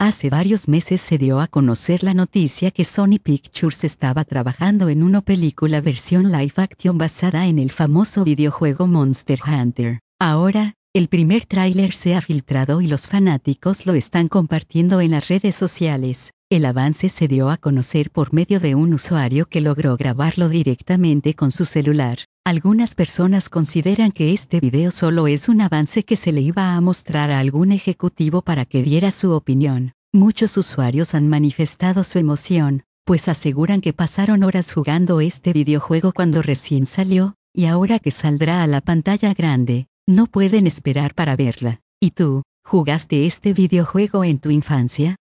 Hace varios meses se dio a conocer la noticia que Sony Pictures estaba trabajando en una película versión live action basada en el famoso videojuego Monster Hunter. Ahora, el primer tráiler se ha filtrado y los fanáticos lo están compartiendo en las redes sociales. El avance se dio a conocer por medio de un usuario que logró grabarlo directamente con su celular. Algunas personas consideran que este video solo es un avance que se le iba a mostrar a algún ejecutivo para que diera su opinión. Muchos usuarios han manifestado su emoción, pues aseguran que pasaron horas jugando este videojuego cuando recién salió, y ahora que saldrá a la pantalla grande, no pueden esperar para verla. ¿Y tú, jugaste este videojuego en tu infancia?